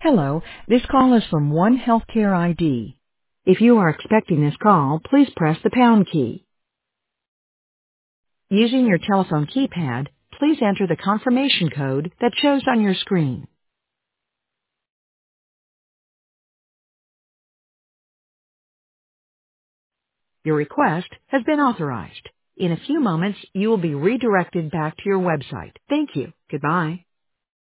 Hello, this call is from One Healthcare ID. If you are expecting this call, please press the pound key. Using your telephone keypad, please enter the confirmation code that shows on your screen. Your request has been authorized. In a few moments, you will be redirected back to your website. Thank you. Goodbye.